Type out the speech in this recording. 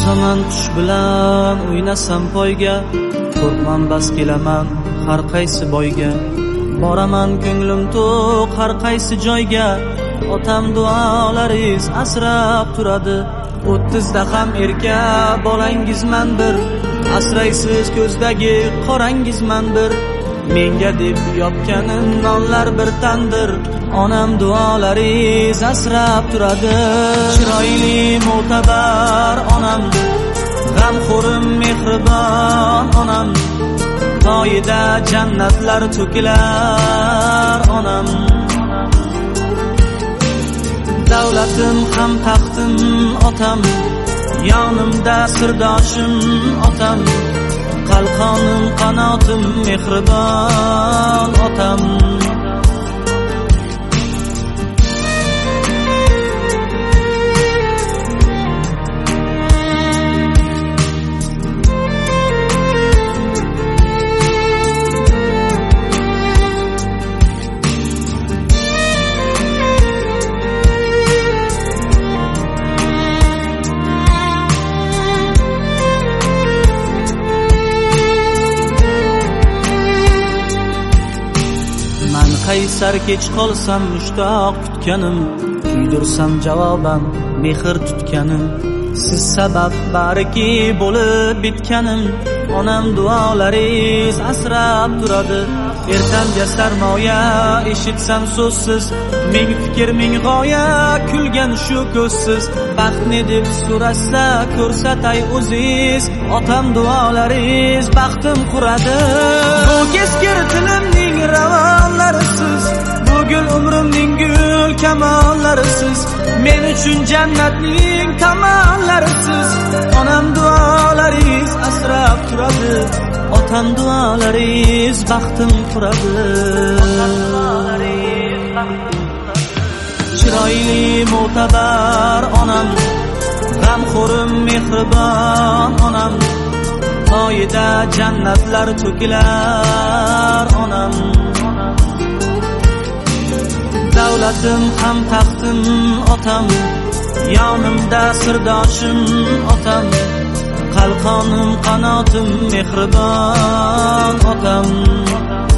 Chiqaman tush bilan o'ynasam poyga, qo'rqman bas kelaman har qaysi boyga. Boraman ko'nglim to'q har qaysi joyga, otam duolaringiz asrab turadi. 30da ham erka bolangizman bir, asraysiz ko'zdagi qorangizman bir. Menga deb yopganim nonlar bir tandir, onam duolaringiz asrab turadi. Chiroyli mo'tabar onam, g'amxo'rim mehribon onam, poyida jannatlar to'kilar onam. Davlatim ham taxtim otam, yonimda sirdoshim otam, qalqonim qanotim mehribon otam. Qaysar kech qolsam mushtoq kutganim, kuydirsam javoban mehr tutganim. Siz sabab bariki bo'lib bitganim, onam duolaringiz asrab turadi. Ertamga sarmoya eshitsam so'zsiz, ming fikr ming g'oya kulgan shu ko'zsiz. Baxtni deb so'rasa ko'rsatay o'ziz, otam duolaringiz baxtim quradi. Bu keskir tilimning ravonlarisiz, bugun umrimning gul kamollarisiz, men uchun jannatning tamonlarisiz. Onam duolaringiz asrab turadi, otam duolaringiz baxtim quradi. Chiroyli mo'tabar onam, g'amxo'rim mehribon onam, poyida jannatlar to'kilar onam. Davlatim ham taxtim otam, yonimda sirdoshim otam, qalqonim qanotim mehribon otam.